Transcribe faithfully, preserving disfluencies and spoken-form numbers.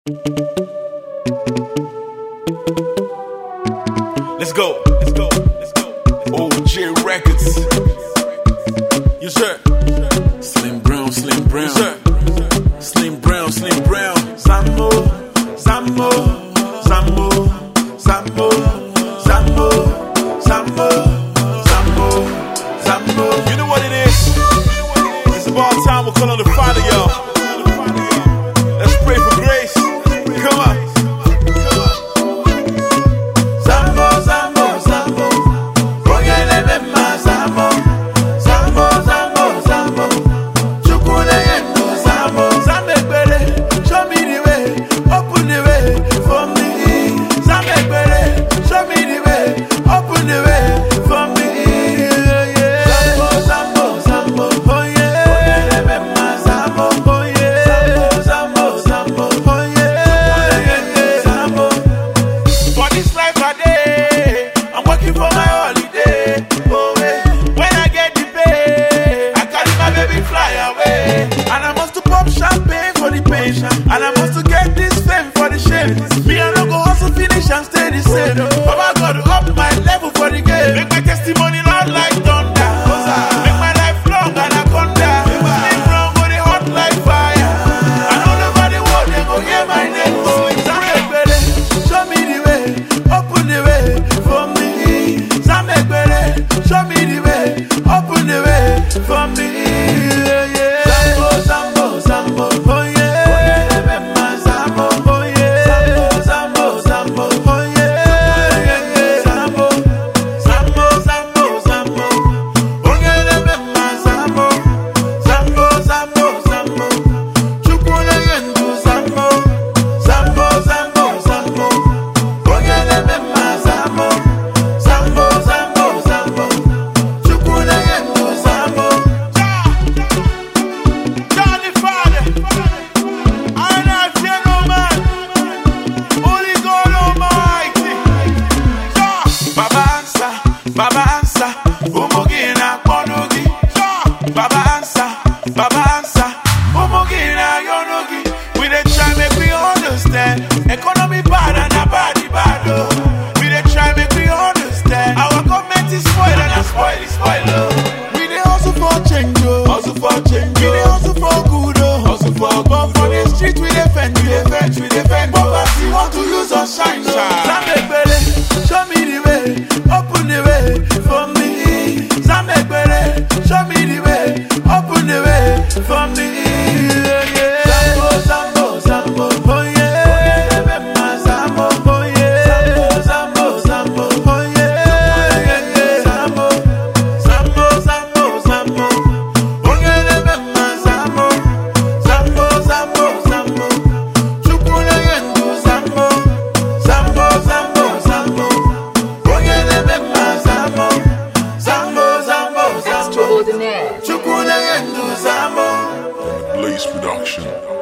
Let's go, let's go, let's go. O J Records. Yes, sir. Slim Brown, Slim Brown. Yes, sir. Slim Brown, Slim Brown. Sammo, Sammo, Sammo, Sammo, Sammo, Sammo, Sammo, Sammo. You know what it is? It's about time we'll call on the Father, y'all. Let's pray for grace. Come on. And I must to get this fame for the shame. Me I no go hustle finish and stay the same. Baba God to up my level for the game. Make my testimony loud like thunder. Make my life long anaconda. Slim Brown go they hot like fire. And all over the world they go hear my name. Oh, Samegbele, show me the way, open the way for me. Samegbele, show me the way, open the way for me. Yeah, yeah. Sambo, Sambo, Sambo, oh yeah. Baba answer, umogina ponogi. Baba answer, Baba answer, umogina yonogi. We dey try make we understand. Economy bad and a body bad. Oh. We dey try make we understand. Our government is spoiled and a spoil is spoiled. Oh. We dey hustle for change, oh. Hustle for change. We dey hustle for good, oh. Hustle for good. But for the street we dey fend, we dey fend, we dey fend. Poverty want to use us shine, shine. Samegbele, show me the way, open the way for me. Samegbele, show me the way, open the way for me. Yeah, yeah. Sambo, Sambo, Sambo, oh yeah. Sambo, oh yeah. Sambo, Sambo, oh yeah. Yeah, yeah. Sambo, Sambo, Sambo, Sambo, oh yeah. Sambo, Sambo, Sambo, Sambo, chukuna yendu Sambo, Sambo, Sambo, Sambo, oh yeah. Sambo, Sambo, Sambo, Sambo, Extraordinaire. chukuna yendu Sambo. Blaze Production.